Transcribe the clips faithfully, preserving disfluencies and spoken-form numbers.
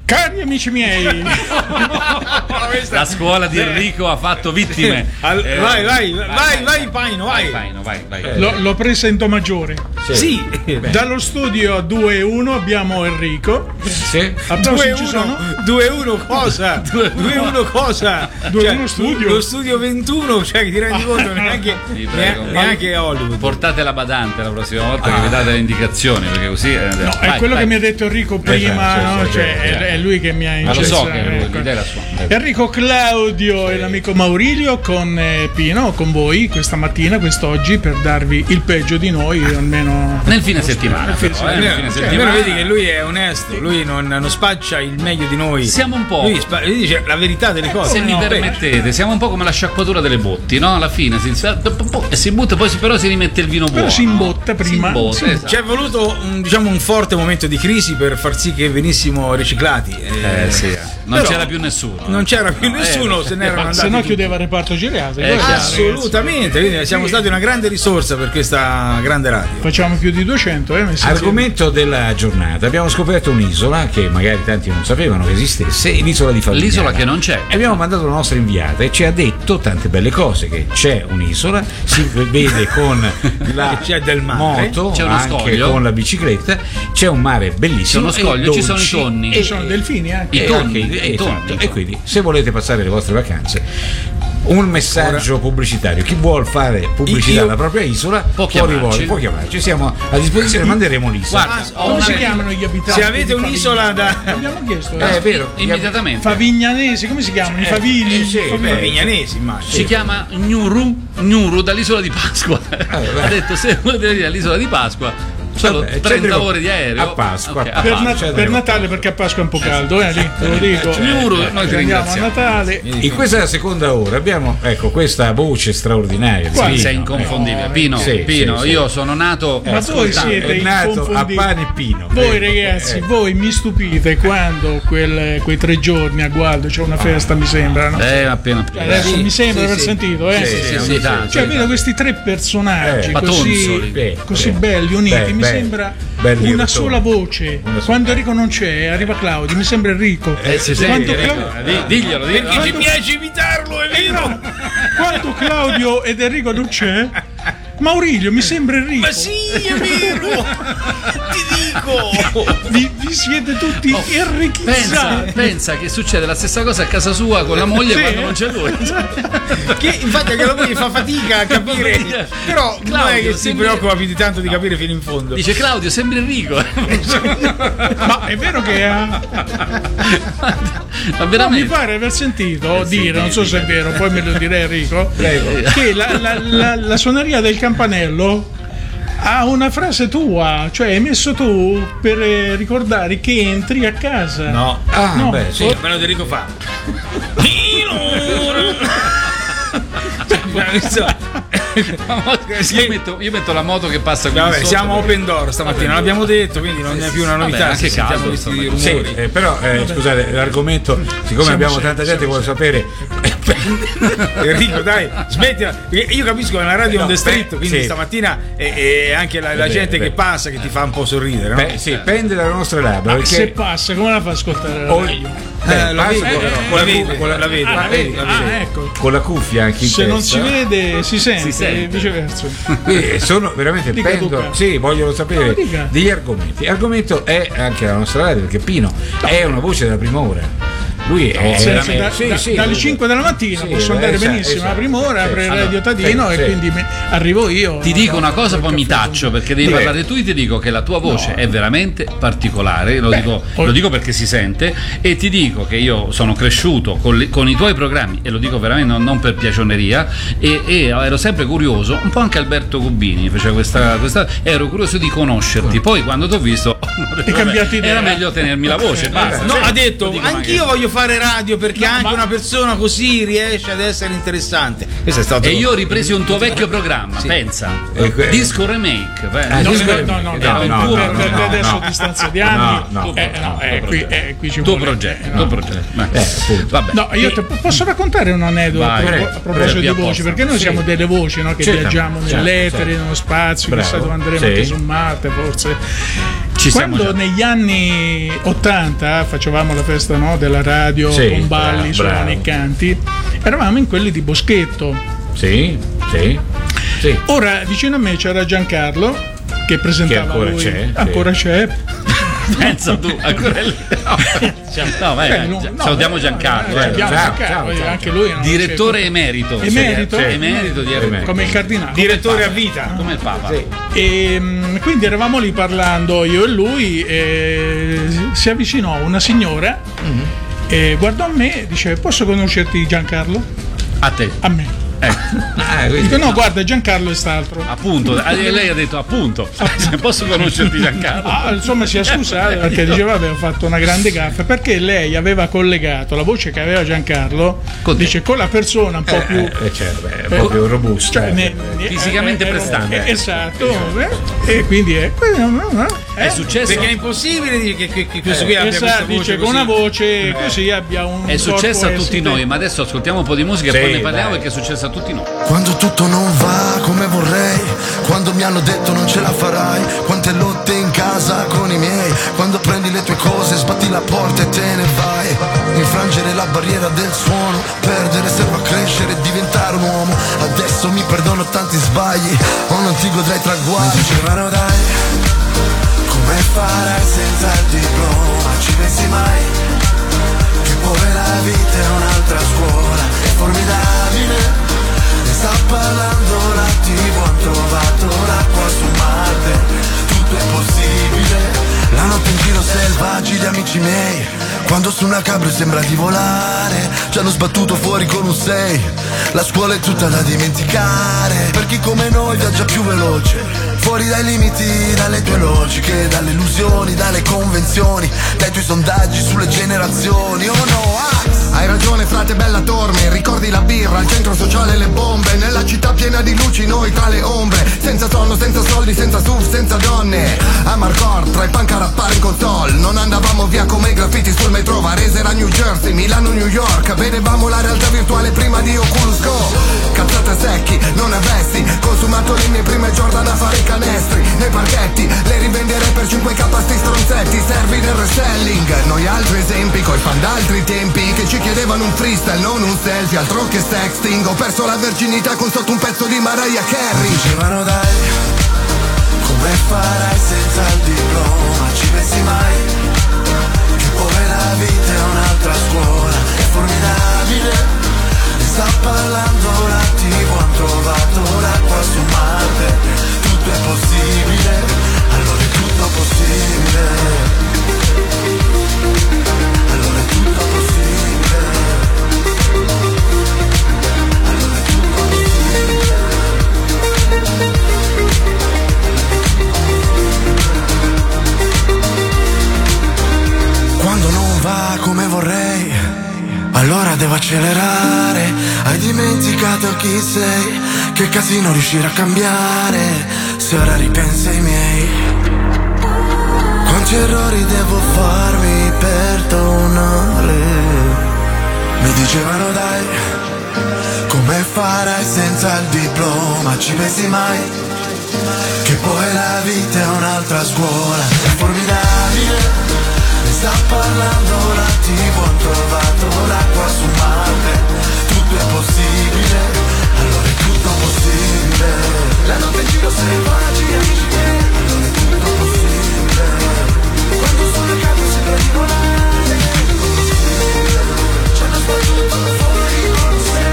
Cari amici miei, la scuola di Enrico ha fatto vittime. Al, Eh, vai, vai, vai, vai, vai, Paino, vai. vai, vai, vai. Eh. L'ho, l'ho presa in do maggiore. Sì. Dallo studio due uno abbiamo Enrico. Sì. Applausi, ci sono? due uno cosa? due uno cosa? due uno Cioè, studio. Lo studio ventuno, cioè che ti rendi conto neanche, Vi prego. neanche, neanche Hollywood. Portate la badante la prossima volta che vi date le indicazioni, perché così eh, No, vai, è quello vai. che mi ha detto Enrico prima, Esatto, no? sì, sì, Cioè, sì, è, sì. è lui che mi ha Ma lo so incesso, che è lui, ecco. l'idea è la sua. Enrico Claudio e l'amico Maurilio con eh, Pino, con voi questa mattina, quest'oggi, per darvi il peggio di noi, almeno Nel fine settimana, fine però, eh, nel fine Cioè, settimana. almeno vedi che lui è onesto, lui non, non spaccia il meglio di noi. Siamo un po'. Lui, spa- lui dice la verità delle cose. Se mi No, beh, permettete, siamo un po' come la sciacquatura delle botti, no? Alla fine si e si butta, poi si, però si rimette il vino Però buono. si imbotta prima. Si imbotta, Sì. esatto. Ci è voluto un, diciamo, un forte momento di crisi per far sì che venissimo riciclati. Eh, Eh, sì. Non però c'era più nessuno. Non c'era più No, nessuno, eh, se ne erano andati. Se no tutti. chiudeva il reparto Giriase. Eh, chiaro. Assolutamente, quindi siamo stati una grande risorsa per questa grande radio. Facciamo più di duecento, eh, messi Argomento della giornata: abbiamo scoperto un'isola che magari tanti non sapevano che esistesse, l'isola di Favignana. L'isola che non c'è. E abbiamo mandato la nostra inviata e ci ha detto tante belle cose, che c'è un'isola, si vede con la C'è del mare, moto, c'è uno anche scoglio, con la bicicletta, c'è un mare bellissimo, c'è uno scoglio, e ci sono i dolci, tonni. Ci e, sono delfini anche. I e tonni, anche- i esatto. tonni. E quindi, se volete passare le vostre vacanze, un messaggio pubblicitario: chi vuol fare pubblicità Io- alla propria isola Può può, chiamarci. rivolgere- può chiamarci, siamo a disposizione, manderemo l'isola. Guarda, ho Come una- si chiamano gli abitanti? Se avete di un'isola Favignana? da- Abbiamo chiesto. Eh, eh. è vero, immediatamente. Favignanesi, come si chiamano? I Eh, Favili? eh, sì, Favi- beh, Vignanesi, immagino. Si chiama Gnuru, Gnuru dall'isola di Pasqua. beh. Ha detto se volete venire all'isola di Pasqua solo Vabbè, ci trenta andremo ore di aereo. a Pasqua. Ok, Per a Per, Pasqua. Nat- Cioè, per andremo- Natale, perché a Pasqua è un po' caldo, eh, lì, te lo dico. Gnuru, noi ti Andiamo a ringraziamo. Natale. In questa seconda ora abbiamo, ecco, questa voce straordinaria di Qua Pino. Sei inconfondibile. no, Pino, sì, Pino, sì, sì. io sono nato. Ma voi ascoltando. siete È nato a inconfondibili. pane e Pino. Voi Eh, ragazzi, eh. voi mi stupite quando quel- quei tre giorni a Gualdo c'è una festa, mi sembra, no? Eh, appena Adesso sì, mi sembra sì, aver sì. sentito, eh? Sì, sì, ogni sì, tanto. Cioè, vedo questi tre personaggi Eh, così, patonzoli. Beh, così beh, belli, uniti. beh, mi beh, sembra belli una rotoni. sola voce. Una sola- Quando Enrico non c'è, arriva Claudio. Mi sembra Enrico. Eh, sì, sì, Quando Enrico, Cla- di- diglielo, diglielo. Perché ci piace imitarlo, è vero? Quando Claudio ed Enrico non c'è, Maurilio mi sembra Enrico. Ma sì, è vero! Ti dico! Vi, vi siete tutti Oh, Pensa, enrichizzati. pensa che succede la stessa cosa a casa sua con la moglie Sì. quando non c'è lui. Che infatti anche la moglie fa fatica a capire. Però non è Claudio, che si sembri- preoccupa più di tanto di capire fino in fondo. Dice Claudio, sembri Enrico. Ma è vero che ha. Ma No, mi veramente. pare aver sentito dire, non so se è vero, poi me lo direi Enrico, Prego. che la, la- la- la suoneria del campanello ha una frase tua, cioè hai messo tu per eh, ricordare che entri a casa. No. Ah, No. beh, sì. Sì, me lo Enrico fa. Io metto, io metto la moto che passa qui Vabbè, sotto. siamo open door stamattina, l'abbiamo detto, quindi non è più una novità. Vabbè, anche se sentiamo caldo, questi insomma. Sì, rumori. eh, però eh, scusate, l'argomento, siccome Siamo abbiamo seri, tanta gente che siamo vuole sapere, Enrico, dai, smettila. Perché io capisco che è una radio No, on the street, beh, quindi sì. stamattina è, è anche la, la Beh, gente beh. che passa che ti fa un po' sorridere, no? beh, sì, pende dalle nostre labbra, Ma se perché passa, come la fa ascoltare la o- radio? Eh, la passa vede, con- eh, con la la vede, cu- con la- la vede, Ah, la la vede, vedi? la Ah, vede. ecco. con la cuffia anche in Se non testa. si vede, si sente, Si sente. e viceversa. Quindi sono veramente Dica, pendo, Duca. sì, vogliono sapere No, dica. degli argomenti. Argomento è anche la nostra radio, perché Pino è una voce della prima ora. Lui è Senza- veramente- da- sì, da- sì, dalle lui- cinque della mattina sì, posso andare esatto, benissimo esatto. alla prima ora, Sì, aprire allora, Radio Tadino sì, e sì. quindi mi- arrivo io. Ti dico una cosa, poi mi taccio perché devi Beh. parlare tu e ti dico che la tua voce è veramente particolare. Lo, dico, o- lo dico perché si sente, e ti dico che io sono cresciuto con, le- con i tuoi programmi, e lo dico veramente non, non per piacioneria, e, e ero sempre curioso, un po' anche Alberto Gubini faceva questa, questa ero curioso di conoscerti. Poi quando ti ho visto ho detto, Hai cambiato vabbè, idea. era meglio tenermi la voce, basta. No, Sì, ha detto, lo dico anch'io magari. voglio fare radio perché No, anche ma- una persona così riesce ad essere interessante. Questo è stato. E io ho ripreso un tuo vecchio programma, pensa. E que- Disco Remake. vai. Ah, No, Disco no, Remake. no, no, No, no, no, tu- no, per- no, per no, adesso no. a distanza di anni, No, no, eh, no, no, eh, qui, eh, qui ci tuo vuole- progetto, tuo progetto. Vai. Eh, appunto. Vabbè. No, io te- posso raccontare un aneddoto Vai, a, pro- prego, a proposito prego, di voci, apposta. perché noi Sì. siamo delle voci, no, che Certamente, viaggiamo certo, nell'etere, certo. nello spazio, Bravo. chissà dove andremo, Sì. anche su Marte forse. Ci siamo Quando già. negli anni ottanta facevamo la festa, no, della radio Sì, con balli, bravo, suoni e bravo. canti, eravamo in quelli di Boschetto. Sì, sì, sì. Ora vicino a me c'era Giancarlo che presentava Che ancora lui. c'è, sì. Ancora c'è. Pensa tu a quelli. No, no, vai, Eh, vai, no, Gia- no, salutiamo no, Giancarlo, eh, eh. abbiamo ciao, Giancarlo, ciao, ciao. anche lui è una Direttore voce- emerito. Emerito? Sì, emerito di Emerito. come il cardinale. Direttore a vita. come il Papa. Sì. E mm, quindi eravamo lì parlando io e lui e si avvicinò una signora e guardò a me e dice: posso conoscerti Giancarlo? A te. A me. Ecco. Ah, quindi- Dico no, guarda, Giancarlo è st'altro. Appunto, eh, lei ha detto appunto. Se posso conoscerti Giancarlo. Ah, insomma si è scusata perché diceva aveva fatto una grande gaffa perché lei aveva collegato la voce che aveva Giancarlo Con te. dice con la persona un po' Eh, più eh, certo, beh, è un po' più robusto. cioè, ne- ne- Fisicamente eh, eh, prestante. eh, esatto eh, e quindi è, È successo. Perché è impossibile dire che, che, che questo qui abbia questa esatto, voce dice così. con una voce così abbia un È successo a corpo tutti essere- noi, ma adesso ascoltiamo un po' di musica Sì, e poi ne parliamo dai. perché è successo a tutti noi. Quando tutto non va come vorrei, quando mi hanno detto non ce la farai, quante lotte in casa con i miei, quando prendi le tue cose, sbatti la porta e te ne vai, infrangere la barriera del suono, perdere serve a crescere e diventare un uomo, adesso mi perdono tanti sbagli, o non ti godrai traguardi. Mi dicevano dai, come farai senza il diploma, ci pensi mai, che poi la vita è un'altra scuola, è formidabile. Ne sta parlando la tivù, han trovato l'acqua su Marte, tutto è possibile. La notte in giro selvaggi gli amici miei, quando su una cabrio sembra di volare, ci hanno sbattuto fuori con un sei. La scuola è tutta da dimenticare, per chi come noi viaggia più veloce, fuori dai limiti, dalle tue logiche, dalle illusioni, dalle convenzioni, dai tuoi sondaggi sulle generazioni. Oh no, ah! Hai ragione frate bella Torme, ricordi la birra, il centro sociale, le bombe, nella città piena di luci, noi tra le ombre, senza sonno, senza soldi, senza S U V, senza donne. A Marcor, tra i punk a rappare in Contol, non andavamo via come i graffiti sul metro, Varese era New Jersey, Milano, New York, vedevamo la realtà virtuale prima di Oculus Go. Cazzate secchi, non avesti, consumato le mie prime Jordan a fare i canestri, nei parchetti, le rivenderei per cinque K sti stronzetti, servi del reselling, noi altri esempi, coi fan d'altri tempi, che ci chiedevano un freestyle, non un selfie, altro che sexting, ho perso la verginità con sotto un pezzo di Mariah Carey. Dicevano dai, come farai senza il diploma, ci pensi mai, che poi la vita è un'altra scuola, è formidabile, ne sta parlando la tivù, han trovato l'acqua su Marte, tutto è possibile, allora è tutto possibile, allora è tutto possibile, allora è tutto possibile. Quando non va come vorrei, allora devo accelerare. Hai dimenticato chi sei, che casino riuscire a cambiare, se ora ripensi ai miei. Quanti errori devo farmi perdonare. Mi dicevano dai, come farai senza il diploma, ci pensi mai, che poi la vita è un'altra scuola, è formidabile. Ne sta parlando la tivù, han trovato l'acqua su Marte, tutto è possibile, allora è tutto possibile. La notte in giro selvaggi, amici miei, allora è tutto possibile. Quando sulle case sembra di volare, tutto possibile. Ci hanno sbattuto fuori con sei.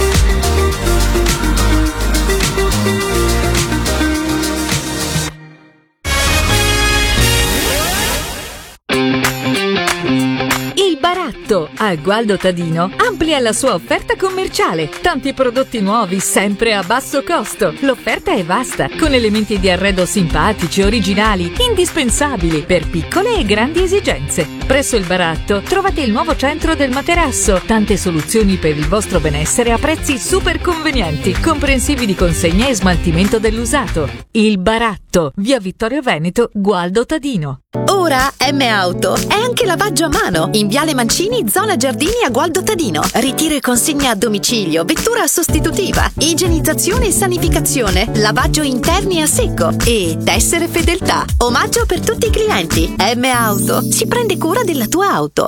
Il Baratto a Gualdo Tadino amplia la sua offerta commerciale. Tanti prodotti nuovi sempre a basso costo. L'offerta è vasta, con elementi di arredo simpatici, originali, indispensabili per piccole e grandi esigenze. Presso il Baratto trovate il nuovo centro del materasso, tante soluzioni per il vostro benessere a prezzi super convenienti, comprensivi di consegna e smaltimento dell'usato. Il Baratto, via Vittorio Veneto, Gualdo Tadino. Ora M Auto è anche lavaggio a mano in Viale Mancini, zona Giardini a Gualdo Tadino. Ritiro e consegna a domicilio, vettura sostitutiva, igienizzazione e sanificazione, lavaggio interni a secco e tessere fedeltà. Omaggio per tutti i clienti. M Auto si prende cura della tua auto.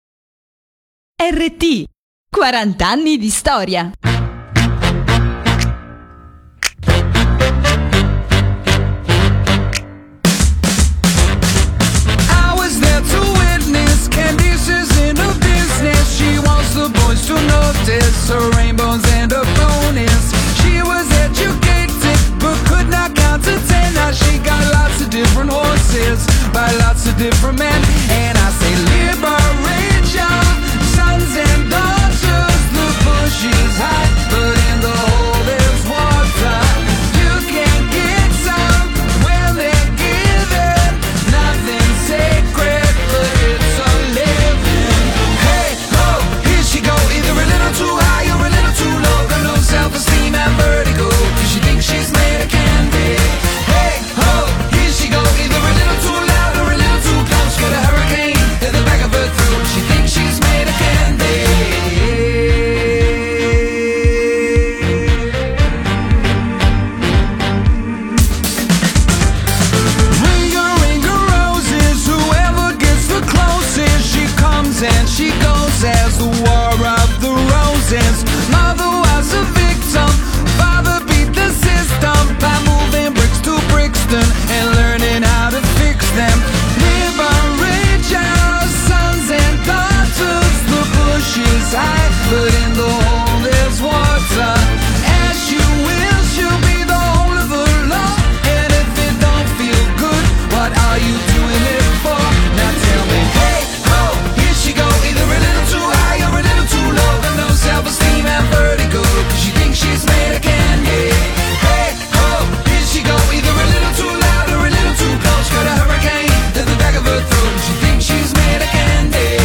R T quaranta anni di storia. The boys to notice her rainbows and her bonus. She was educated but could not count to ten. Now she got lots of different horses by lots of different men. And I say liberate your sons and daughters. The bush is high but in the hole there's water. You can get some when they're given. Nothing sacred but it's a living. Hey ho, she go either a little too high or a little too low. Got no self-esteem and vertigo, cause she thinks she's made of candy. Hey ho, here she go either a little too loud or a little too close. Got a hurricane in the back of her throat. She thinks she's made of candy. Ringer, ringer roses, whoever gets the closest. She comes and she goes as the war of the roses. Mother was a victim, father beat the system by moving bricks to Brixton and learning how to fix them. Liberate your sons and daughters. The bush is high, but in the hole there's water. As you will, she'll be the whole of the law. And if it don't feel good, what are you doing it for? Now tell me, hey ho, here she go either a little too high or a little too low. Got no self-esteem and vertigo, cause she thinks she's made of candy. Hey ho, here she go either a little too loud or a little too close. Got a hurricane in the back of her throat. She thinks she's made of candy.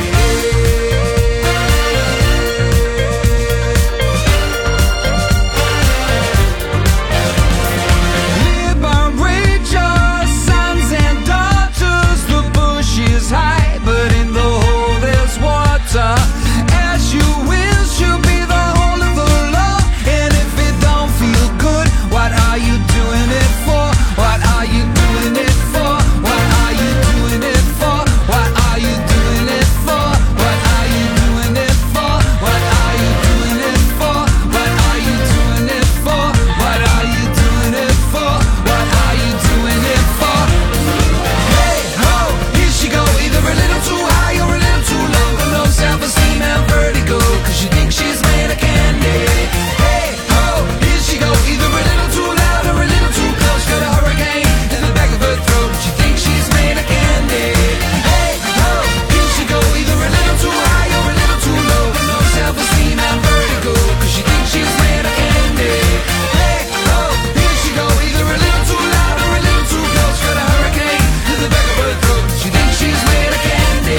Liberate your sons and daughters. The bush is high, but in the hole there's water. As you will, she'll be the whole of the law. And if it don't feel good, what are you doing it for? What are you doing it for? What are you doing it for? What are you doing it for? What are you doing it for? What are you doing it for? What are you doing it for? What are you doing it for? What are you doing it for? Hey ho, here she go either a little too high or a little too low. Got no self-esteem and vertigo, cause she thinks she's made of candy. Hey ho, here she go either a little too loud or a little too close. Got a hurricane in the back of her throat. She thinks she's made of candy. Hey ho, here she go either a little too high or a little too low. Got no self-esteem and vertigo, cause she thinks she's made of candy. Hey ho, here she go either a little too loud or a little too close. Got a hurricane in the back of her throat. She thinks she's made of candy.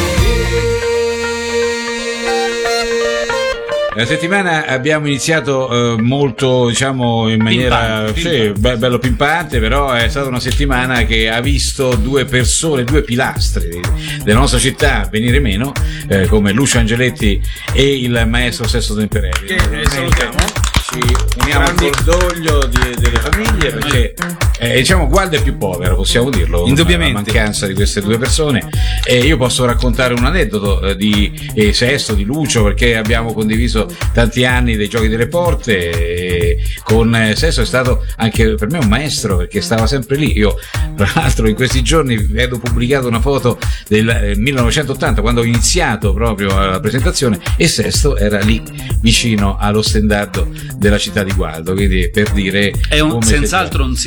La settimana abbiamo iniziato eh, molto, diciamo, in maniera Pimpante, sì, pimpante. be- bello pimpante, però è stata una settimana che ha visto due persone, due pilastri della nostra città venire meno, eh, come Lucio Angeletti e il maestro Sesto Temperelli. Che eh, salutiamo. Ci uniamo al cordoglio di- delle famiglie, perché eh, diciamo Gualdo è più povero, possiamo dirlo, Indubbiamente. la mancanza di queste due persone. E io posso raccontare un aneddoto eh, di eh, Sesto, di Lucio, perché abbiamo condiviso tanti anni dei Giochi delle Porte e con eh, Sesto è stato anche per me un maestro, perché stava sempre lì. Io tra l'altro in questi giorni vedo pubblicato una foto del eh, millenovecentottanta, quando ho iniziato proprio la presentazione, e Sesto era lì vicino allo stendardo della città di Gualdo, quindi per dire È un, come senz'altro un simbolo, un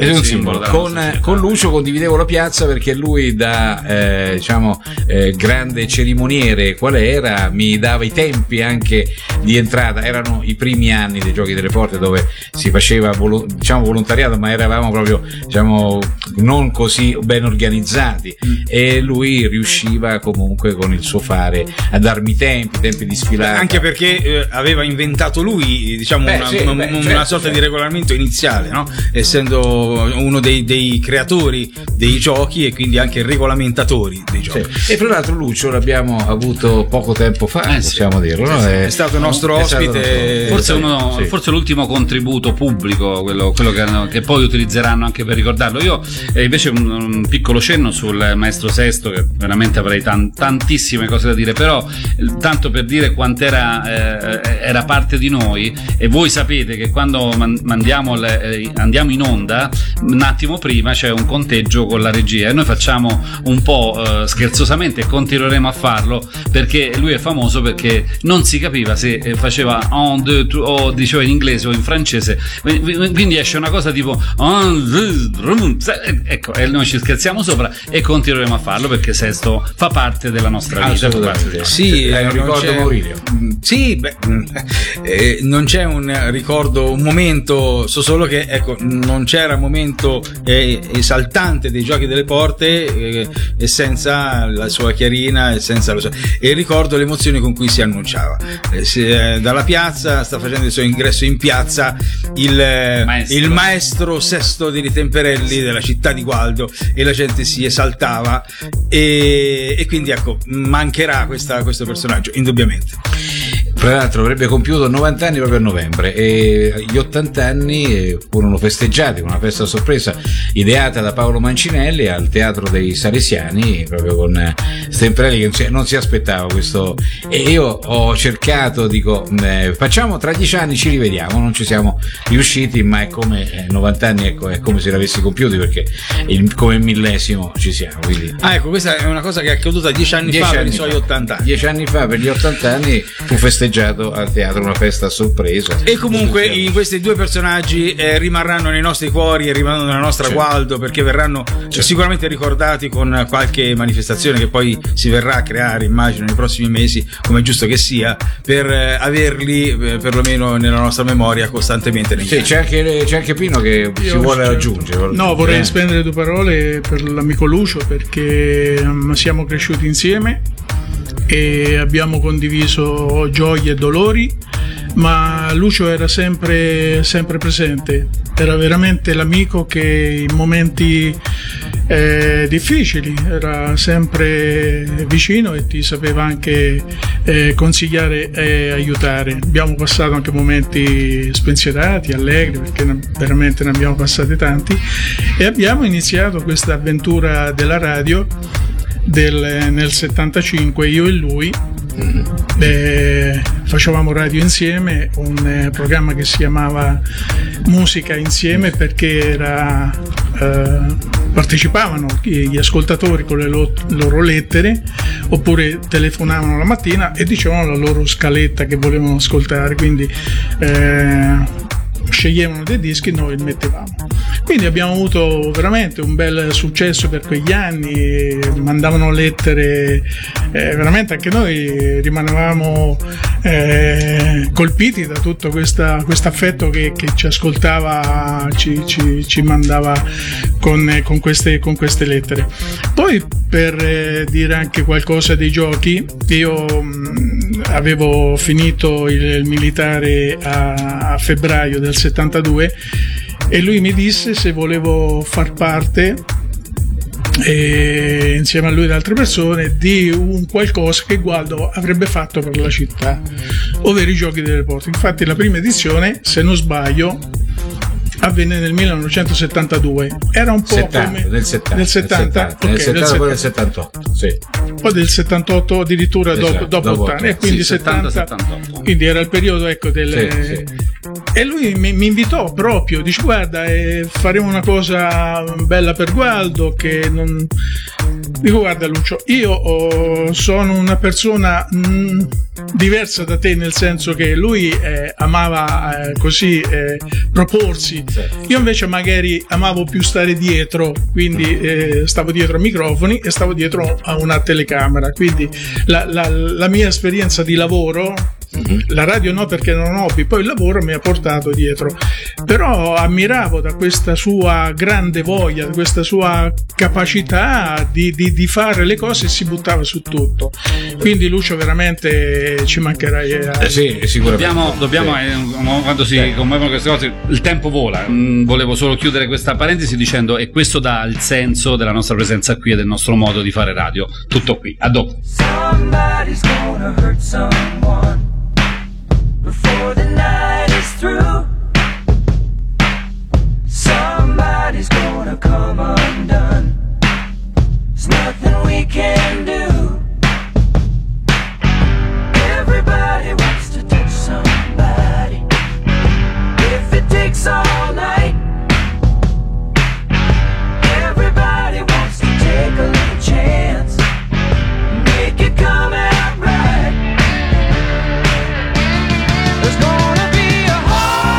È un simbolo della con, nostra città. con Lucio condividevo la piazza perché lui da eh, diciamo eh, grande cerimoniere qual era mi dava i tempi anche di entrata. Erano i primi anni dei Giochi delle Porte dove si faceva volo- diciamo volontariato, ma eravamo proprio diciamo non così ben organizzati mm. e lui riusciva comunque con il suo fare a darmi i tempi, tempi di sfilata. Anche perché eh, aveva inventato lui diciamo beh, una, sì, una, beh, una certo, sorta certo. di regolamento iniziale, no? Essendo uno dei, dei creatori dei giochi e quindi anche regolamentatori dei giochi. Sì. E tra l'altro Lucio l'abbiamo avuto poco tempo fa, Eh, possiamo sì. dirlo, Sì, no? sì. È, È stato nostro è stato ospite. nostro- Forse, uno, sì. forse l'ultimo contributo pubblico, quello, quello che, che poi utilizzeranno anche per ricordarlo. Io eh, invece un, un piccolo cenno sul maestro Sesto, che veramente avrei tan, tantissime cose da dire, però eh, tanto per dire quant'era eh, era parte di noi. E voi sapete che quando man, mandiamo le, eh, andiamo in onda, un attimo prima c'è un conteggio con la regia e noi facciamo un po' eh, scherzosamente, e continueremo a farlo perché lui è famoso perché non si capiva se eh, faceva un, deux, trois, o diceva in inglese o in francese, quindi esce una cosa tipo un, deux, tre, ecco, e noi ci scherziamo sopra e continueremo a farlo perché Sesto fa parte della nostra vita. fa parte della- Sì, Hai un non ricordo, c'è- Maurizio? Sì, beh, eh, non c'è un ricordo, un momento, so solo che ecco, non c'era momento eh, esaltante dei Giochi delle Porte eh, e senza la sua chiarina e senza la sua... e ricordo le emozioni con cui si annunciava. Eh, si, eh, dalla piazza sta facendo il suo ingresso in piazza il eh, Maestro. il maestro Sesto di Ritemperelli della città di Gualdo e la gente si esaltava e, e quindi ecco mancherà questa, questo personaggio indubbiamente. Tra l'altro avrebbe compiuto novanta anni proprio a novembre e gli ottanta anni furono festeggiati con una festa a sorpresa ideata da Paolo Mancinelli al Teatro dei Salesiani, proprio con Stemperelli che non si, non si aspettava questo. E io ho cercato, dico, eh, facciamo tra dieci anni ci rivediamo, non ci siamo riusciti, ma è come eh, novanta anni, ecco, è come se li avessi compiuti perché il, come millesimo ci siamo. Quindi. Ah, ecco, questa è una cosa che è accaduta dieci anni Dieci fa per anni i suoi fa. ottanta anni. Dieci anni fa per gli ottanta anni fu festeggiato al teatro, una festa a sorpresa. E comunque in questi due personaggi eh, rimarranno nei nostri cuori e rimarranno nella nostra Certo. Gualdo perché verranno Certo. sicuramente ricordati con qualche manifestazione che poi si verrà a creare, immagino, nei prossimi mesi, come è giusto che sia, per eh, averli eh, perlomeno nella nostra memoria costantemente negli Sì, anni. c'è anche, c'è anche Pino che si Io, vuole certo. raggiungere. No, vorrei Eh. spendere due parole per l'amico Lucio perché um, siamo cresciuti insieme e abbiamo condiviso gioie e dolori, ma Lucio era sempre, sempre presente, era veramente l'amico che in momenti eh, difficili era sempre vicino e ti sapeva anche eh, consigliare e aiutare. Abbiamo passato anche momenti spensierati, allegri, perché ne- veramente ne abbiamo passati tanti, e abbiamo iniziato questa avventura della radio del, nel settantacinque, io e lui. Eh, facevamo radio insieme, un eh, programma che si chiamava Musica Insieme perché era, eh, partecipavano gli gli ascoltatori con le lo- loro lettere oppure telefonavano la mattina e dicevano la loro scaletta che volevano ascoltare, quindi eh, sceglievano dei dischi e noi li mettevamo. Quindi abbiamo avuto veramente un bel successo per quegli anni, mandavano lettere, eh, veramente anche noi rimanevamo eh, colpiti da tutto questo affetto che, che ci ascoltava, ci, ci, ci mandava con, con, queste, con queste lettere. Poi per eh, dire anche qualcosa dei giochi, io mh, avevo finito il, il militare a, a febbraio del settantadue e lui mi disse se volevo far parte e insieme a lui ed altre persone di un qualcosa che Gualdo avrebbe fatto per la città, ovvero i Giochi delle Porte. Infatti la prima edizione, se non sbaglio, avvenne nel millenovecentosettantadue, era un po' settanta, come del settanta, del settanta, del ok, del settanta, poi del settanta. settantotto, sì. Poi del settantotto addirittura Esatto, dopo, dopo dopo otto anni, e quindi sì, settanta, settanta, settantotto. quindi era il periodo, ecco, del Sì, sì. e lui mi, mi invitò proprio, dice guarda eh, faremo una cosa bella per Gualdo che non Dico, guarda Lucio, io oh, sono una persona mh, diversa da te, nel senso che lui eh, amava eh, così eh, proporsi, io invece magari amavo più stare dietro, quindi eh, stavo dietro ai microfoni e stavo dietro a una telecamera, quindi la, la, la mia esperienza di lavoro, la radio no perché non ho hobby, poi il lavoro mi ha portato dietro, però ammiravo da questa sua grande voglia, da questa sua capacità di, di, di fare le cose, e si buttava su tutto, quindi Lucio veramente ci mancherai. Eh sì, sicuramente. Dobbiamo, dobbiamo sì. eh, quando si Sì. commuovono queste cose il tempo vola. Mm, volevo solo chiudere questa parentesi dicendo, e questo dà il senso della nostra presenza qui e del nostro modo di fare radio. Tutto qui, a dopo. Somebody's gonna hurt someone before the night is through. Somebody's gonna come undone. There's nothing we can do. Everybody wants to touch somebody. If it takes all night, everybody wants to take a little chance, make it come out right. There's gonna be a heart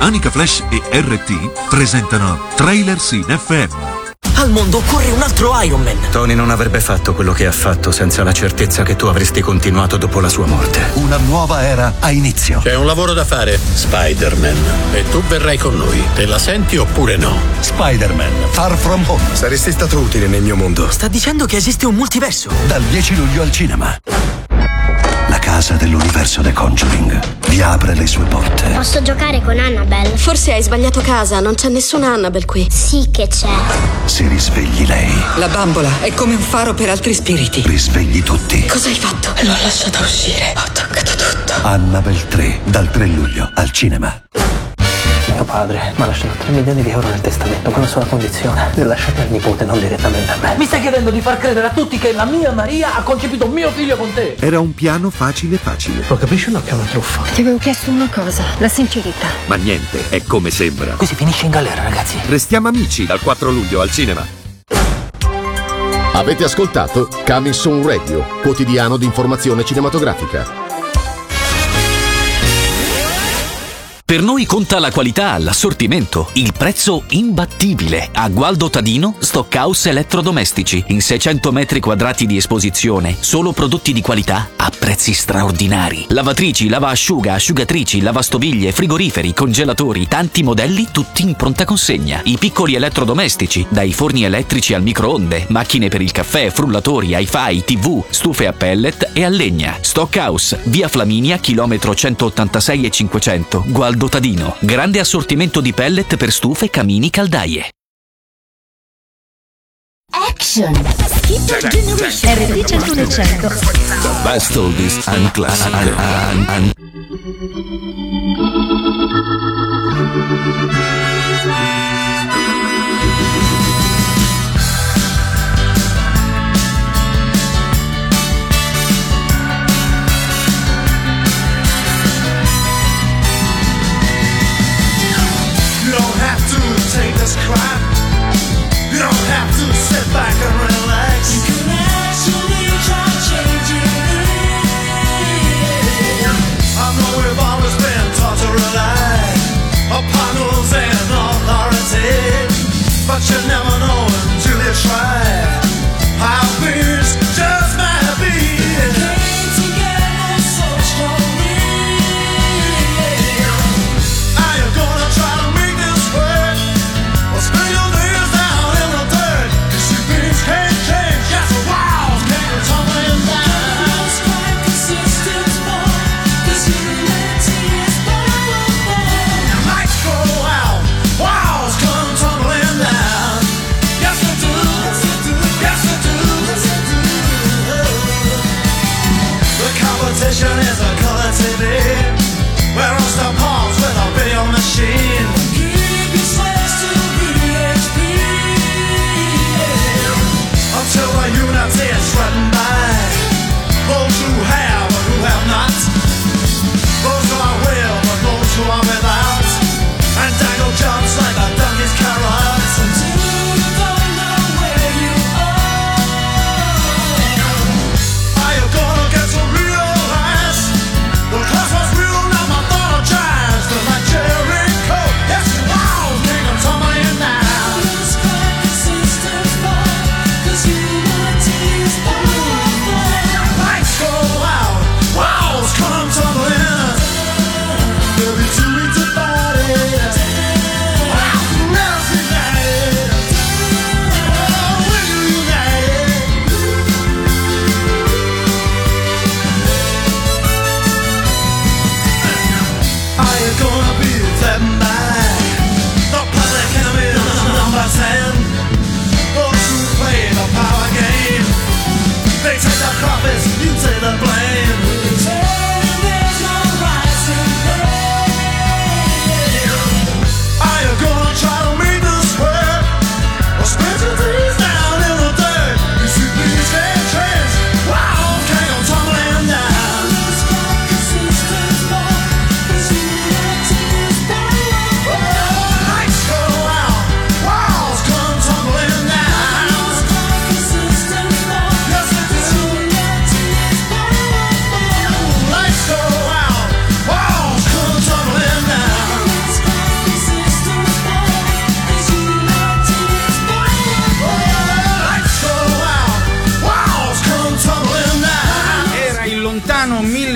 Anica Flash e R T presentano Trailer Scene F M. Al mondo occorre un altro Iron Man. Tony non avrebbe fatto quello che ha fatto senza la certezza che tu avresti continuato dopo la sua morte. Una nuova era ha inizio. C'è un lavoro da fare, Spider-Man. E tu verrai con noi. Te la senti oppure no? Spider-Man, Far From Home. Saresti stato utile nel mio mondo. Sta dicendo che esiste un multiverso. Dal dieci luglio al cinema. La casa dell'universo The Conjuring vi apre le sue porte. Posso giocare con Annabelle? Forse hai sbagliato casa, non c'è nessuna Annabelle qui. Sì che c'è. Se risvegli lei, la bambola è come un faro per altri spiriti. risvegli tutti. Cosa hai fatto? L'ho lasciata uscire. Ho toccato tutto. Annabelle tre, dal tre luglio al cinema. Mio padre mi ha lasciato tre milioni di euro nel testamento con una sola condizione: di lasciate al nipote, non direttamente a me. Mi stai chiedendo di far credere a tutti che la mia Maria ha concepito mio figlio con te? Era un piano facile facile. Lo capisci o no che è una truffa? Ti avevo chiesto una cosa, la sincerità. Ma niente, è come sembra. Qui si finisce in galera, ragazzi. Restiamo amici dal quattro luglio al cinema. Avete ascoltato Coming Soon Radio, quotidiano di informazione cinematografica. Per noi conta la qualità, l'assortimento, il prezzo imbattibile. A Gualdo Tadino, Stockhouse Elettrodomestici. In seicento metri quadrati di esposizione, solo prodotti di qualità a prezzi straordinari. Lavatrici, lavaasciuga, asciugatrici, lavastoviglie, frigoriferi, congelatori, tanti modelli tutti in pronta consegna. I piccoli elettrodomestici, dai forni elettrici al microonde, macchine per il caffè, frullatori, hi-fi, tv, stufe a pellet e a legna. Stockhouse, via Flaminia, chilometro centottantasei e cinquecento, Gualdo Tadino. Grande assortimento di pellet per stufe, camini, caldaie. Action! Skip Generation R T centuno e cento. The best oldies and classic. And, and. You don't have to take this crap. You don't have to sit back and relax. You can actually try changing it. I know we've always been taught to rely upon rules and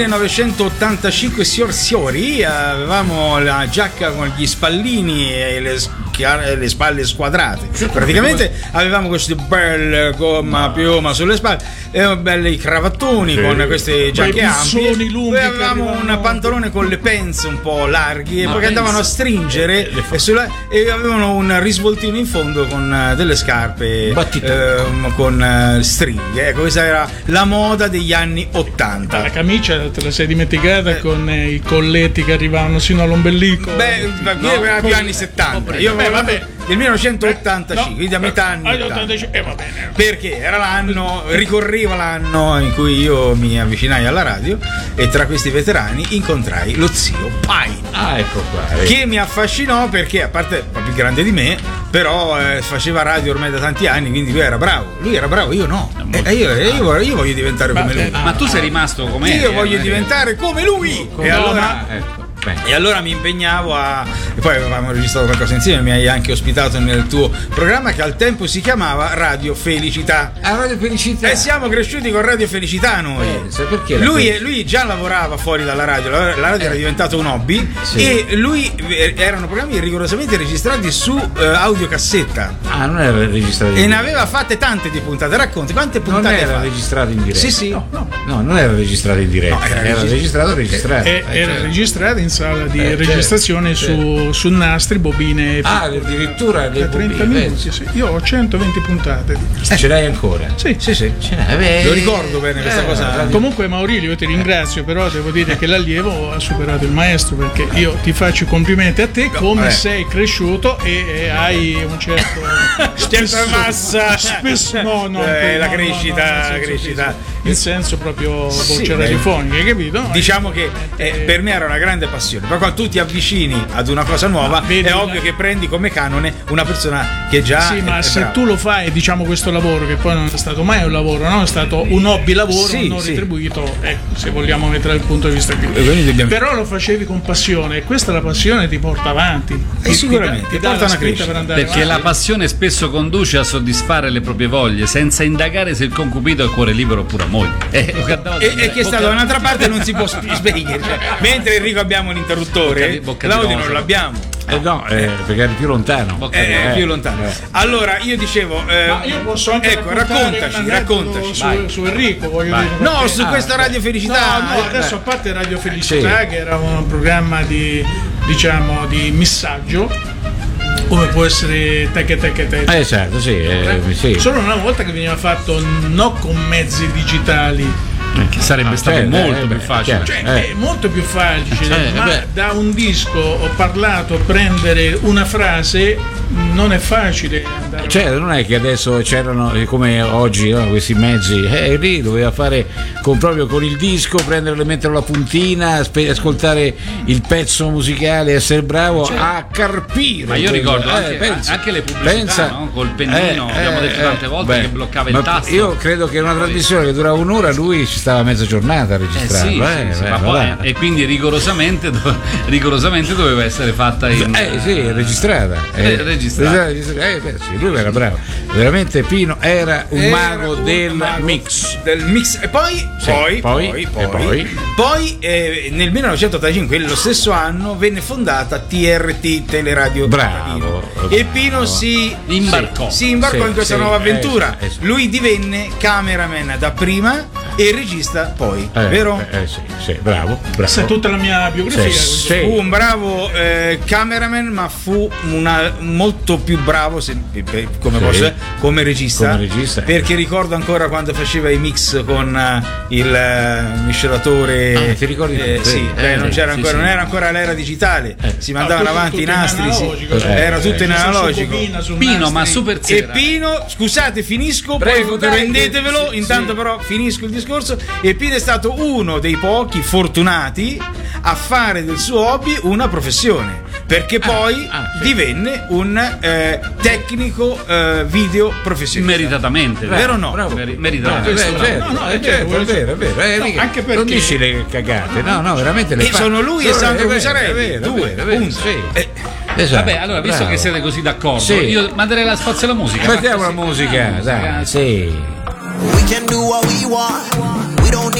millenovecentottantacinque, signor signori, avevamo la giacca con gli spallini e le, le spalle squadrate. Praticamente avevamo queste belle gomma piuma sulle spalle e belli cravattoni sì. con queste giacche ampie. Poi avevamo un pantalone con le pence un po' larghi e poi andavano a stringere e, sulla, e avevano un risvoltino in fondo con delle scarpe eh, con stringhe. Ecco, questa era la moda degli anni ottanta. La camicia te la sei dimenticata eh. con i colletti che arrivavano sino all'ombelico. Beh, no, era più anni settanta. Io beh, vabbè. Del millenovecentottantacinque, no, quindi a metà anni ottanta. Eh, va bene. Perché era l'anno, ricorreva l'anno in cui io mi avvicinai alla radio e tra questi veterani incontrai lo zio Pine. Ah, ecco qua. Eh. Che mi affascinò perché, a parte più grande di me, però eh, faceva radio ormai da tanti anni, quindi lui era bravo. Lui era bravo, io no. E io, io, io voglio diventare ma, come lui. Ma tu sei rimasto come Io eri, voglio eh, diventare come lui. Come e allora. Ecco. Beh. E allora mi impegnavo a. E poi avevamo registrato qualcosa insieme, mi hai anche ospitato nel tuo programma che al tempo si chiamava Radio Felicità. Ah, Radio Felicità. E siamo cresciuti con Radio Felicità noi. Eh, perché lui, lui già lavorava fuori dalla radio, la radio eh. era diventato un hobby sì. e lui erano programmi rigorosamente registrati su uh, audiocassetta. Ah, non era registrato in diretta. E diretta. ne aveva fatte tante di puntate. Racconti quante puntate non era fa? registrato in diretta. Sì, sì. No, no, no non era registrato in diretta. No, era, era registrato registrato. Eh, eh, era certo. registrato in sala di eh, registrazione certo. su, su nastri, bobine. Ah, addirittura da trenta minuti. Sì. Io ho centoventi puntate. Eh, ce l'hai ancora? Sì, sì, sì. Ce l'hai. Lo ricordo bene questa eh, cosa. Comunque, Maurilio, io ti ringrazio, però devo dire che l'allievo ha superato il maestro perché io ti faccio i complimenti a te come eh. sei cresciuto e, e hai un certo certa massa. Spesso no, no, eh, no, la no, crescita, no, no, la crescita. In senso proprio voce sì, radiofonica, hai capito? Diciamo che eh, per me era una grande passione, però quando tu ti avvicini ad una cosa nuova vedi, è ovvio che prendi come canone una persona che già sì, ma è se brava. Tu lo fai, diciamo, questo lavoro che poi non è stato mai un lavoro, no? È stato un hobby lavoro sì, non sì. retribuito, ecco, se vogliamo mettere il punto di vista qui. Dobbiamo... Però lo facevi con passione e questa la passione ti porta avanti. E ti, sicuramente ti, ti porta una crescita per andare perché avanti. la passione spesso conduce a soddisfare le proprie voglie senza indagare se il concubito ha il cuore libero oppure a moglie. Eh, E, e che sta da un'altra parte non si può spegnere, cioè, mentre Enrico abbiamo l'interruttore, Claudio non l'abbiamo. Eh no, eh, perché eri più lontano. Eh, è più lontano. Eh. Allora io dicevo, eh, ma io posso anche ecco, raccontaci, raccontaci. Su, su Enrico, voglio vai. dire. No, perché... su questa Radio Felicità. No, no, adesso a parte Radio Felicità, sì. che era un programma di, diciamo, di missaggio. Come può essere tecche tecche tecche. Eh certo, sì, eh, sì. Solo una volta che veniva fatto non con mezzi digitali. Che sarebbe ah, stato certo, molto eh, più beh, facile, cioè, eh. è molto più facile, eh, ma beh. da un disco ho parlato, prendere una frase non è facile andare cioè non è che adesso c'erano come oggi no, questi mezzi eh, lì doveva fare con, proprio con il disco, prenderlo e metterlo la puntina, spe- ascoltare il pezzo musicale, essere bravo cioè, a carpire. Ma io quello. ricordo eh, anche, pensa, anche le pubblicità pensa, no? Col pennino, eh, abbiamo detto tante volte beh, che bloccava il tasto. Io credo che una trasmissione che durava un'ora lui ci stava mezza giornata a registrare. Eh sì, eh, sì, sì, beh, ma poi, e quindi rigorosamente, do- rigorosamente doveva essere fatta in eh sì, registrata. Eh, eh, registrata. registrata. Eh, beh, sì, lui era bravo. Veramente Pino era un era mago un del mago mix. Del mix. E poi, sì, poi, poi, poi, poi, poi, poi, poi eh, nel millenovecentottantacinque, lo stesso anno, venne fondata T R T Teleradio. Bravo. E Pino si imbarcò, si, si imbarcò sì, in questa sì, nuova avventura. Eh, sì, eh, sì. Lui divenne cameraman da prima e regista poi, Eh, vero? Eh, sì, sì, bravo, bravo. Questa è tutta la mia biografia. Sì, sì. Fu un bravo eh, cameraman, ma fu una, molto più bravo se, per, come, Sì. posso, come, regista, come regista. Perché ricordo ancora quando faceva i mix con uh, il uh, miscelatore. Ah, ti ricordi? Eh, sì, Eh, beh, non, c'era sì, ancora, sì. non era ancora l'era digitale, Eh. si mandavano No, tutto- avanti i tutto in nastri, sì. analogico, Eh, era eh, tutto in ci sono analogico. su bobina, su Pino, nastri. ma super E zera. Pino, scusate, finisco, Prego, poi dai, rendetevelo. sì, Intanto, sì. però, finisco il discorso. E Pino è stato uno dei pochi fortunati a fare del suo hobby una professione, perché poi ah, sì. divenne un eh, tecnico eh, video professionista. Meritatamente, Vero o no? Bravo. Meri- meritatamente. Bravo, Questo- certo, no, no, eh, è certo, vero, è vero, è vero, eh, no, mica- anche perché- non dici le cagate, no, no, veramente le E fa. sono lui e No, Sandro è vero, Cusarelli, è vero, è due, vero, è vero, punto. sì. Eh, Esatto, Vabbè, allora, visto bravo. che siete così d'accordo, Sì. io manderei la spazio alla musica. Mettiamo la musica, dai, sì. We can do what we want. We don't need these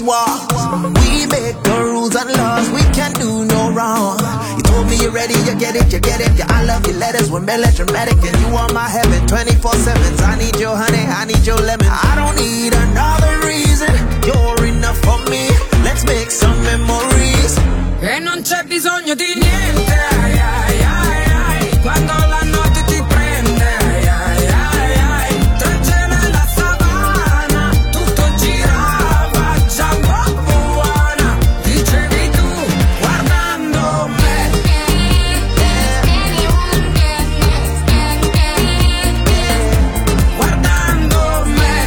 walks. We make the rules and laws, we can't do no wrong. You told me you're ready, you get it, you get it. Yeah, I love your letters, we're melodramatic, and you are my heaven, twenty-four seven. I need your honey, I need your lemon. I don't need another reason, you're enough for me. Let's make some memories. E non c'è bisogno di niente, ai, ai, ai, ai, quando la notte ti prende, ai, ai, ai, ai, tra il cielo e la savana, tutto girava, già buona, dicevi tu, guardando me. Guardando me.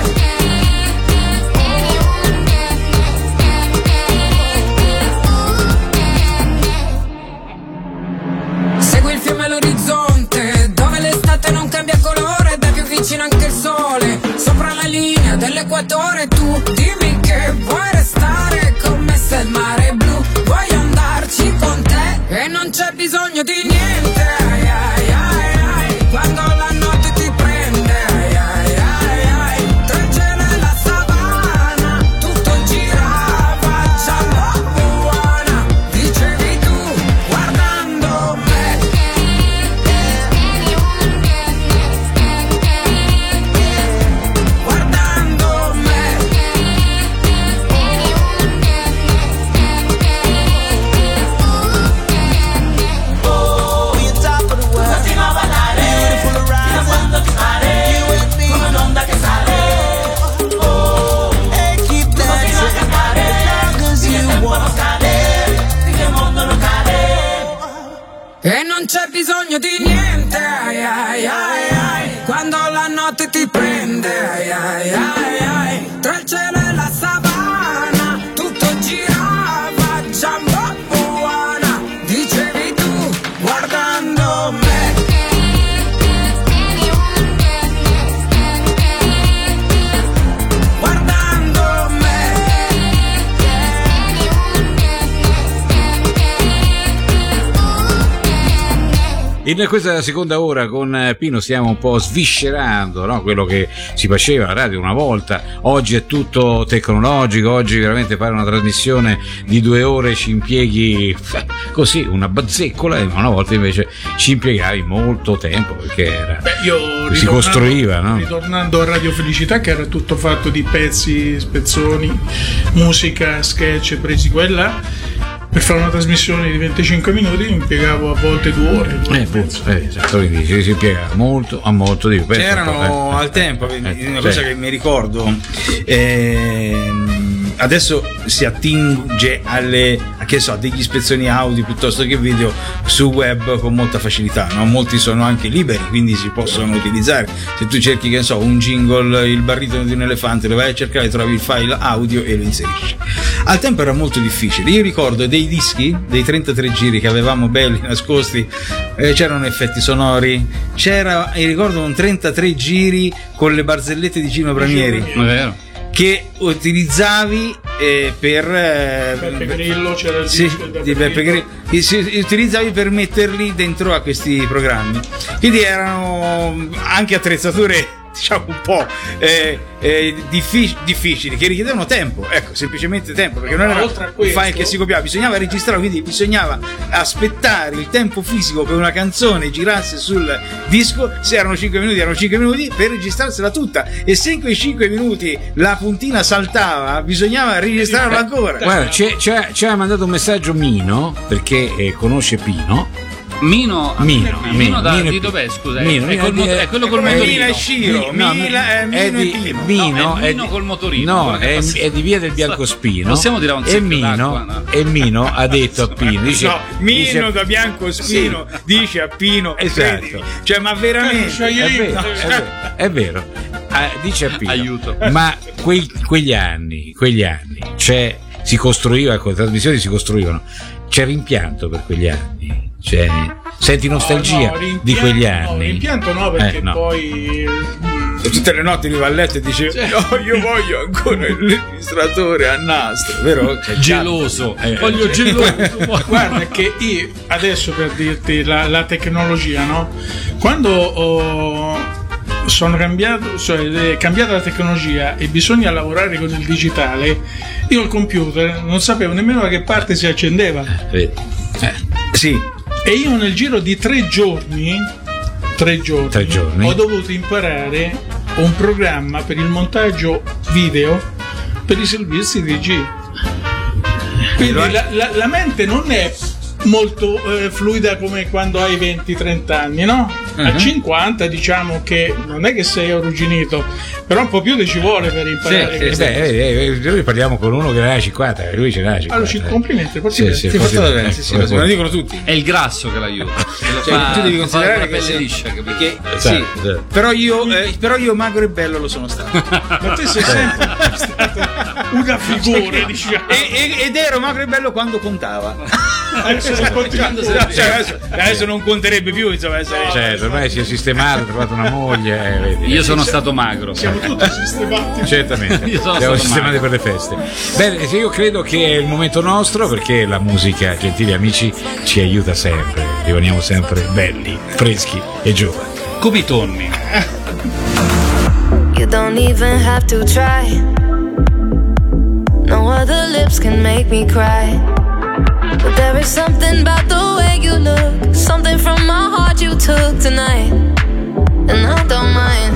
Segui il fiume all'orizzonte, dove l'estate non cambia colore, da più vicino anche il sole, sopra la linea dell'equatore. Tu dimmi che vuoi restare con me se il mare è blu, vuoi andarci con te e non c'è bisogno di niente, ai, ai, ai, ai, quando la notte ti prende, ai, ai, ai, ai, tra il cielo e la savana, tutto girava, già buona, dicevi tu, guardando me. Guardando me. Oh, you're top of the world. Beautiful horizon. You and me. Oh, and keep dancing as long as you want. E non c'è bisogno di niente, ai, ai, ai, ai, quando la notte ti prende, ai, ai, ai, ai, tra il cielo e la savana, tutto girava, già buona, dicevi tu, guardando me. Guardando me. In questa seconda ora con Pino stiamo un po' sviscerando, no? Quello che si faceva alla radio una volta. Oggi è tutto tecnologico, oggi veramente fare una trasmissione di due ore ci impieghi così una bazzeccola, e una volta invece ci impiegavi molto tempo perché era, Beh, io si costruiva, no? Ritornando a Radio Felicità, che era tutto fatto di pezzi, spezzoni, musica, sketch presi qua e là. Per fare una trasmissione di venticinque minuti mi impiegavo a volte due ore. Eh, appunto, eh, esatto, quindi ci si impiega molto a molto di più. C'erano eh, al tempo, eh, una eh, cosa sì. che mi ricordo, ehm, adesso si attinge alle, a che so, degli spezzoni audio piuttosto che video su web con molta facilità, no? Molti sono anche liberi, quindi si possono utilizzare. Se tu cerchi, che so, un jingle, il baritono di un elefante, lo vai a cercare, trovi il file audio e lo inserisci. Al tempo era molto difficile. Io ricordo dei dischi, dei trentatré giri che avevamo belli nascosti, eh, c'erano effetti sonori, c'era, e ricordo un trentatré giri con le barzellette di Gino Bramieri. È vero. Che utilizzavi eh, per eh, Beppe Grillo, c'era il sì, disco di Beppe di Beppe Grillo. Grillo, si utilizzavi per metterli dentro a questi programmi, quindi erano anche attrezzature, diciamo, un po' eh, eh, diffic- difficili, che richiedevano tempo, ecco, semplicemente tempo, perché non era Oltre a un questo- file che si copiava, bisognava registrare, quindi bisognava aspettare il tempo fisico che una canzone girasse sul disco. Se erano cinque minuti, erano cinque minuti per registrarsela tutta, e se in quei cinque minuti la puntina saltava, bisognava registrarla ancora. Guarda, ci ha mandato un messaggio Mino, perché eh, conosce Pino. Mino, Mino, Mino, Mino, da, Mino di e dov'è, Pino. scusa? Mino, è, col è- mo- è quello col come motorino. Mina e Ciro, No, Mila- eh, è Mino e di Pino. Mino, No, è è Mino di- col motorino. no, Guarda che è, passa- è di via del Biancospino. Possiamo tirare un e secchio Mino, d'acqua, no? e Mino ha detto a Pino, dice, No, Mino dice- da Biancospino Sì. dice a Pino, Esatto. credimi. Cioè, ma veramente È vero, è vero, è vero. Ah, dice a Pino, Aiuto. ma quei- quegli anni, quegli anni, c'è, si costruiva, ecco, le trasmissioni si costruivano, c'è rimpianto per quegli anni, cioè, senti nostalgia No, no, rimpianto di quegli no, anni. rimpianto no, perché Eh, no. poi E tutte le notti lui va a letto e dice no, io voglio ancora il registratore a nastro, vero? Cioè, Geloso, Eh, voglio geloso. guarda che io adesso, per dirti la, la tecnologia, no? Quando ho sono cambiato, cioè è cambiata la tecnologia e bisogna lavorare con il digitale, io il computer non sapevo nemmeno da che parte si accendeva. Eh, sì. E io nel giro di tre giorni, tre giorni, tre giorni ho dovuto imparare un programma per il montaggio video per i servizi D J. Quindi la, la, la mente non è molto eh, fluida come quando hai venti trenta anni, no? Uh-huh. A cinquanta diciamo che non è che sei arrugginito, però un po' più ci vuole per imparare. Sì, queste sì, cose. beh, eh, noi parliamo con uno che ne ha cinquanta, lui ce n'ha cinquanta. Allora, ci complimenti, sì, sì, ti fatto bene, sì, sì, eh, lo dicono tutti. È il grasso che l'aiuta. Cioè, fa, tu devi considerare fa che pelle sei- liscia, capito? Che, Esatto, sì, esatto. però io, eh, però io magro e bello lo sono stato. Ma te sei sempre stata una figura, diciamo. E- e- ed ero magro e bello quando contava. Adesso sta continuando Cioè, adesso, adesso non conterebbe più, insomma, essere. Certo, ormai si è sistemato, ha trovato una moglie. eh, vedi. Io sono stato magro. Siamo tutti sistemati. Certamente, Io sono siamo stato sistemati magro. per le feste. Bene, io credo che è il momento nostro, perché la musica, gentili amici, ci aiuta sempre. Rimaniamo sempre belli, freschi e giovani. Come i tonni. You don't even have to try. No other lips can make me cry. But there is something about the way you look, something from my heart you took tonight, and I don't mind.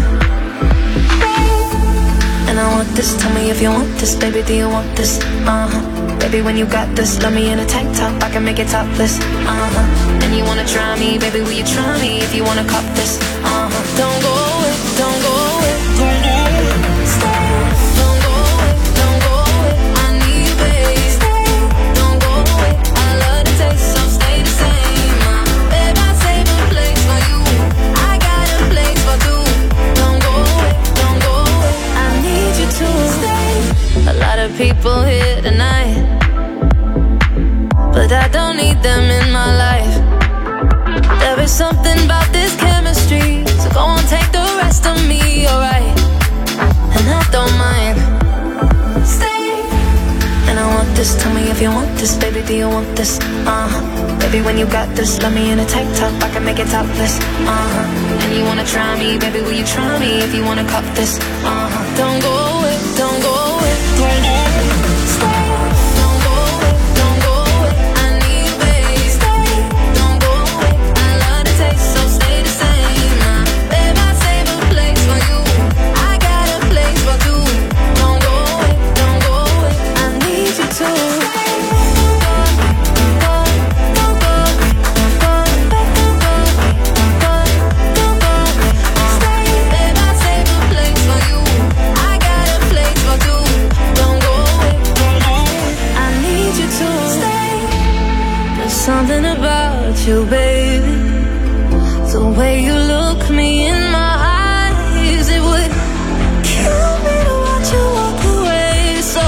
And I want this, tell me if you want this, baby, do you want this? Uh-huh. Baby, when you got this, love me in a tank top, I can make it topless. Uh-huh. And you wanna try me, baby, will you try me if you wanna cop this? Uh-huh. Don't go away, don't go away, don't go away. Stay. Don't go away, don't go away, I need you, babe. Stay. Don't go away, I love the taste, so stay the same. Uh, babe, I save a place for you, I got a place for two. Don't go away, don't go away, I need you to stay. A lot of people here tonight, but I don't need them in my life. There is something about this chemistry, so go on, take the rest of me, alright? And I don't mind. Stay. And I want this, tell me if you want this, baby, do you want this? Uh-huh. Baby, when you got this, love me in a tank top, I can make it topless. Uh-huh. And you wanna try me, baby, will you try me if you wanna cop this? Uh-huh. Don't go away, don't go away, don't go away. Stay. Don't go away, don't go away, I need you, babe. Stay. Don't go away, I love the taste, so stay the same. Uh, babe, I save a place for you, I got a place for two. Don't go away, don't go away, I need you to. Something about you, baby, the way you look me in my eyes, it would kill me to watch you walk away. So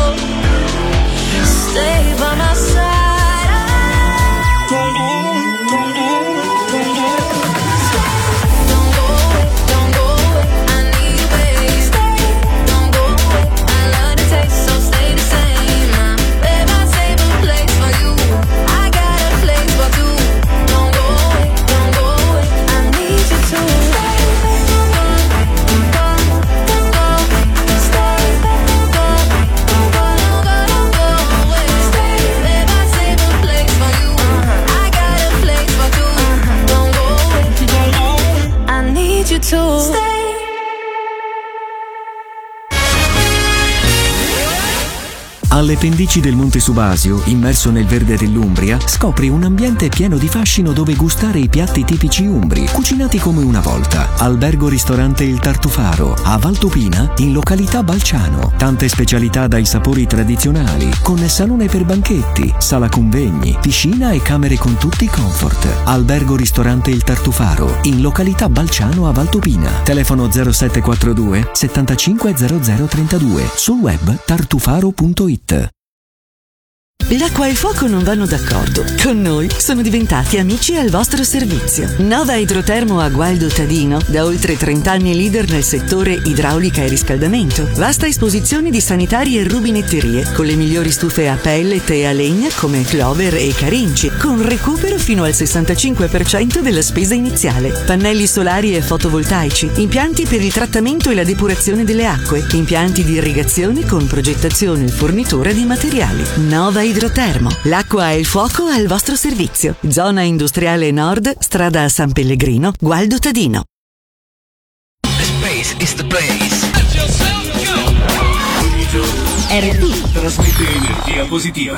stay by my side. Don't go away, don't go away, don't go away. Don't go away, don't go away, I need you, babe. Stay. Don't go away, I love the taste, so stay the same. Uh, babe, I save a place for you, I got a place for two. Don't go away, don't go away, I need you to stay. Don't go, don't go, stay. Don't go, don't go, don't go, don't go away. Stay, babe, I save a place for you, I got a place for two. Don't go away, don't go away, I need you to stay. Alle pendici del Monte Subasio, immerso nel verde dell'Umbria, scopri un ambiente pieno di fascino dove gustare i piatti tipici umbri, cucinati come una volta. Albergo ristorante Il Tartufaro, a Valtopina, in località Balciano. Tante specialità dai sapori tradizionali, con salone per banchetti, sala convegni, piscina e camere con tutti i comfort. Albergo ristorante Il Tartufaro, in località Balciano a Valtopina. Telefono zero sette quattro due settantacinque zero zero trentadue. Sul web tartufaro punto it. L'acqua e il fuoco non vanno d'accordo. Con noi sono diventati amici al vostro servizio. Nova Idrotermo a Gualdo Tadino, da oltre trenta anni leader nel settore idraulica e riscaldamento. Vasta esposizione di sanitari e rubinetterie, con le migliori stufe a pellet e a legna come Clover e Carinci, con recupero fino al sessantacinque per cento della spesa iniziale. Pannelli solari e fotovoltaici, impianti per il trattamento e la depurazione delle acque, impianti di irrigazione con progettazione e fornitura di materiali. Nova Idrotermo. L'acqua e il fuoco al vostro servizio. Zona industriale nord, strada San Pellegrino, Gualdo Tadino. Space is the place. R T trasmette energia positiva.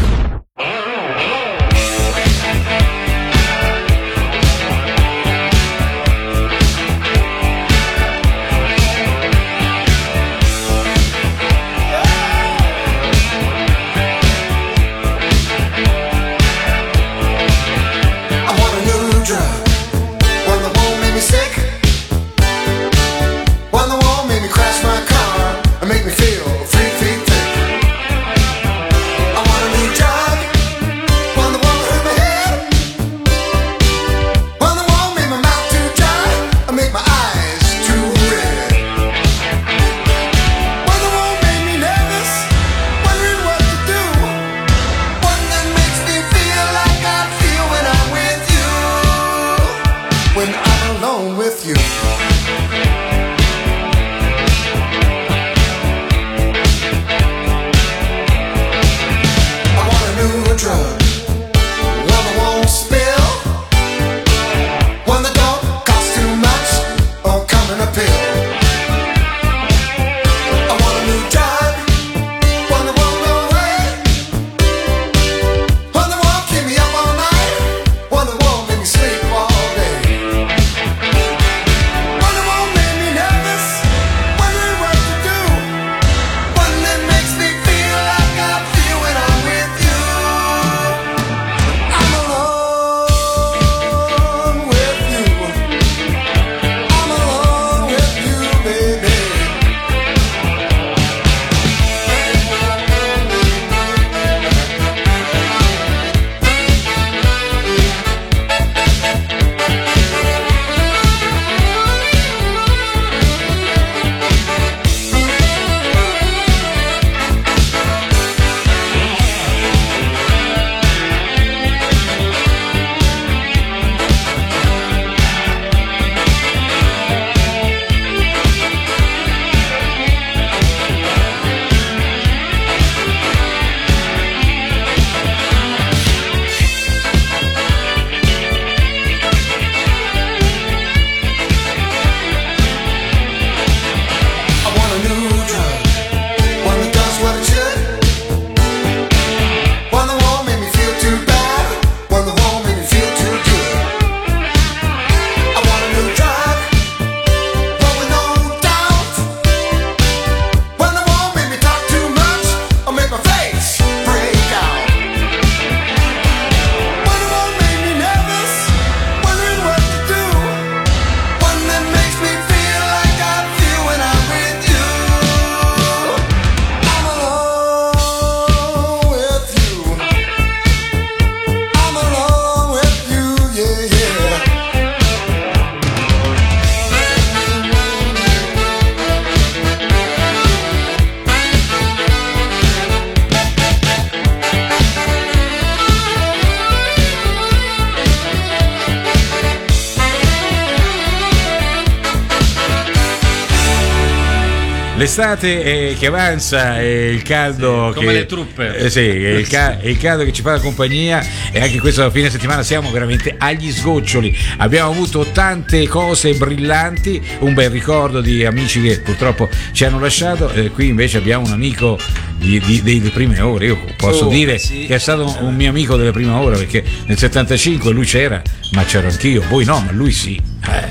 L'estate è che avanza e il caldo sì, come che, le truppe eh, sì, è il, ca- è il caldo che ci fa la compagnia, e anche questo fine settimana siamo veramente agli sgoccioli. Abbiamo avuto tante cose brillanti, un bel ricordo di amici che purtroppo ci hanno lasciato, eh, qui invece abbiamo un amico di, di, delle prime ore. Io posso oh, dire sì. che è stato un mio amico delle prime ore, perché nel settantacinque lui c'era, ma c'ero anch'io, voi no, ma lui sì. Eh.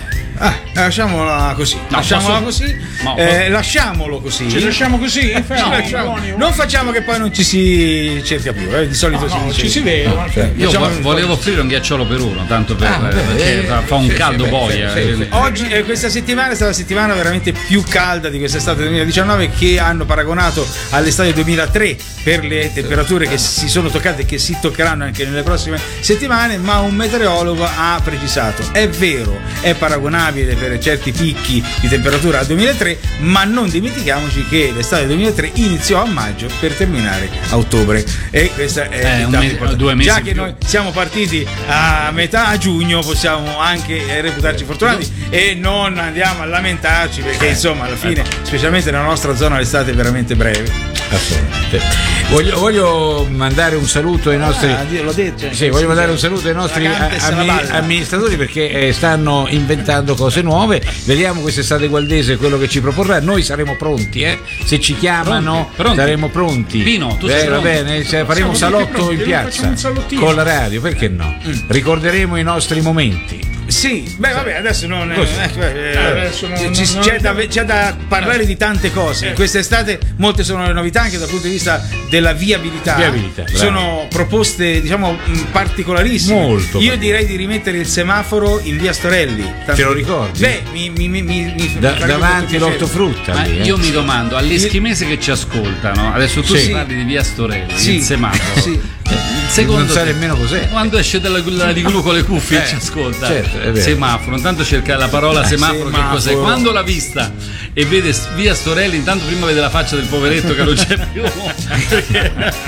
Ah, lasciamola così. No, lasciamola posso- così. No, eh, lasciamolo così. Ci lasciamo così? Ci lasciamo. Non facciamo che poi non ci si cerca più. Eh. Di solito No, si no, dice. ci si vede. No, cioè, Io facciamo- vo- volevo offrire un ghiacciolo per uno, tanto per, Ah, vabbè, perché eh, fa- fa un sì, caldo sì, boia. sì, sì, sì. Oggi, eh, questa settimana è stata la settimana veramente più calda di quest'estate duemiladiciannove, che hanno paragonato all'estate duemilatré per le temperature che si sono toccate e che si toccheranno anche nelle prossime settimane, ma un meteorologo ha precisato: è vero, è paragonabile per certi picchi di temperatura al duemilatré, ma non dimentichiamoci che l'estate duemilatré iniziò a maggio per terminare a ottobre, e questa è Eh, il un dato mese- importante. due mesi già in che più. noi siamo partiti a metà giugno, possiamo anche eh, reputarci fortunati e non andiamo a lamentarci, perché insomma alla fine, specialmente nella nostra zona, l'estate è veramente breve. Assolutamente. Voglio, voglio mandare un saluto ai nostri. Ah, Dio, l'ho detto. Sì, voglio mandare un saluto ai nostri La canta e se la ammi- balla. amministratori, perché eh, stanno inventando cose nuove. Vediamo quest'estate Gualdese quello che ci proporrà. Noi saremo pronti, eh? Se ci chiamano, Pronti, pronti. saremo pronti. Pino, tu sei Eh, va pronto? bene, cioè, faremo un Siamo tutti salotto pronti, in noi piazza facciamo un salottino. con la radio, perché no? Ricorderemo i nostri momenti. Sì, beh, vabbè, adesso non. Così. eh, eh, adesso non- ci- non- c'è, non- da, c'è da parlare di tante cose. In quest'estate molte sono le novità anche dal punto di vista della viabilità. Viabilità, bravo. Sono proposte, diciamo, mh, particolarissime. Molto Io particolari. direi di rimettere il semaforo in via Storelli. Tanto- Te lo ricordi? Beh, mi, mi, mi, mi, mi Da- farebbe davanti molto l'ortofrutta Ma lì, eh. io mi domando, agli eschimesi che ci ascoltano, adesso tu Sì. parli di via Storelli, Sì. il semaforo. Sì. Secondo non sa te, nemmeno cos'è. quando esce dalla quella di glu con le cuffie Eh, ci ascolta, certo, è vero. semaforo, intanto cerca la parola Eh, semaforo, che semaforo. cos'è? Quando l'ha vista e vede s- via Storelli, intanto prima vede la faccia del poveretto che non c'è più. Perché-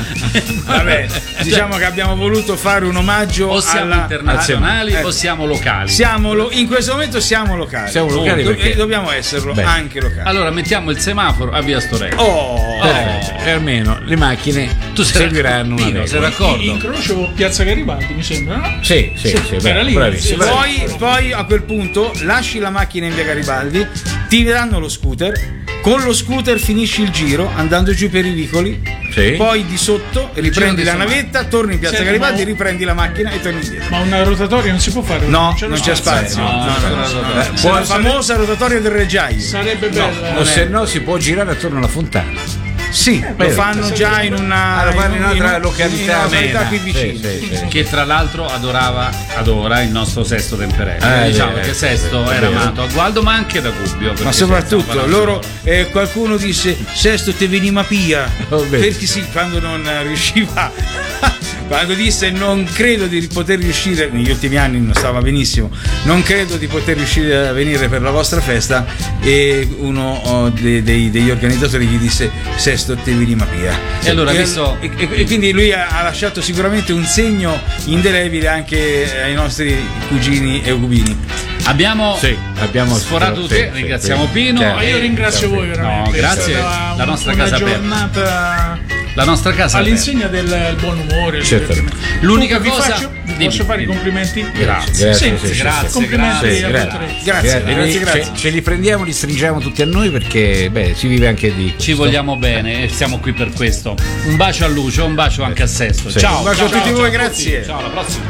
Vabbè, diciamo che abbiamo voluto fare un omaggio o siamo alla, internazionali eh, o siamo locali. siamo lo- in questo momento siamo locali. Siamo locali Do- perché- e dobbiamo esserlo Beh. anche locali. Allora mettiamo il semaforo a via Storelli. Oh, Perfetto. E almeno le macchine Tu sei seguiranno una Pino, sei regola. d'accordo? Incrocio Piazza Garibaldi, mi sembra, no? Sì, sì, sì, era bravo, lì, bravissimo, sì, bravissimo. Poi, poi a quel punto lasci la macchina in via Garibaldi, ti danno lo scooter, con lo scooter finisci il giro andando giù per i vicoli, Sì. poi di sotto riprendi di la somma. navetta, torni in piazza Senti, Garibaldi, ma- riprendi la macchina e torni indietro. Ma una rotatoria non si può fare? No, lo non c'è spazio. no, No, no, no, no, no, no, no. no. Eh, Può- la famosa rotatoria del Reggiaio. Sarebbe bella. O se no si può girare attorno alla fontana. Sì, lo Vero. fanno già in una, Ah, lo fanno in un- un'altra un- località in una località amena. qui vicino. Sì, sì, sì. Che tra l'altro adorava, adora il nostro Sesto Temperelli. Eh, diciamo eh, che eh, Sesto è era vero. amato a Gualdo, ma anche da Gubbio. perché Ma stiamo soprattutto parlando- loro, eh, qualcuno disse Sesto te veniva pia, Oh, vedi. perché sì, quando non riusciva quando disse non credo di poter riuscire, negli ultimi anni non stava benissimo, non credo di poter riuscire a venire per la vostra festa, e uno oh, dei, dei- degli organizzatori gli disse Sesto te veniva pia. E allora, e, visto- e, e- e quindi lui ha, ha lasciato sicuramente un segno indelebile anche ai nostri cugini e cugini. Abbiamo Sì, abbiamo sforato sì, tutti, sì, ringraziamo sì. Pino. Certo. Ma io ringrazio voi veramente. No, È grazie, stata la un- nostra una casa aperta. giornata La nostra casa aperta. all'insegna del buon umore. Certamente. L'unica Comunque, vi cosa- faccio- vi dimmi, posso fare i dimmi. complimenti? Grazie, Sì, Grazie, sì, sì, sì, grazie, sì. complimenti grazie. a Grazie. tutti e tre. Grazie, Grazie, grazie, ce- grazie. Ce, li prendiamo, li stringiamo tutti a noi, perché beh, si vive anche di questo. Ci vogliamo bene e siamo qui per questo. Un bacio a Lucio, un bacio anche a Sesto. Sì. Ciao. Un bacio ciao, a tutti ciao, voi, ciao a grazie. tutti. Ciao, alla prossima.